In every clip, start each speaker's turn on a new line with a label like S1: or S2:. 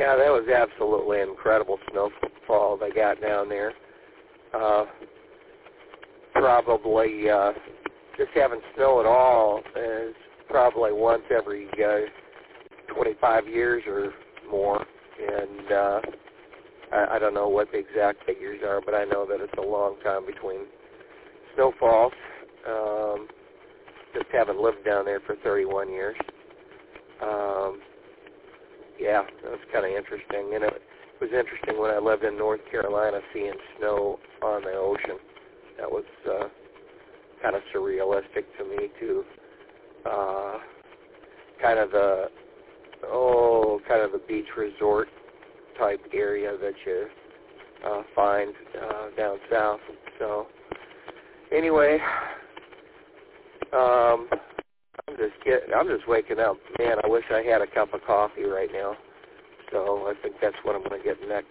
S1: Yeah, that was absolutely incredible snowfall they got down there. Probably just having snow at all is probably once every 25 years or more. And I don't know what the exact figures are, but I know that it's a long time between snowfalls. Just having lived down there for 31 years. Yeah, that was kind of interesting. And it was interesting when I lived in North Carolina seeing snow on the ocean. That was kind of surrealistic to me, too. Kind of the beach resort type area that you find down south. So anyway, I'm just waking up. Man, I wish I had a cup of coffee right now. So I think that's what I'm going to get next.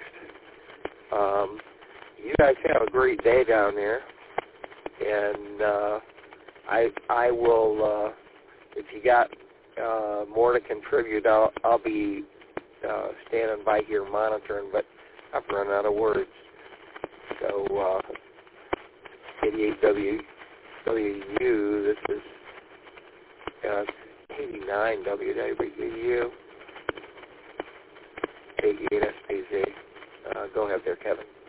S1: You guys have a great day down there, and I will. If you got more to contribute, I'll be standing by here monitoring, but I've run out of words. So 88 WU, this is 89 WWU, 88 SPZ. Go ahead there, Kevin.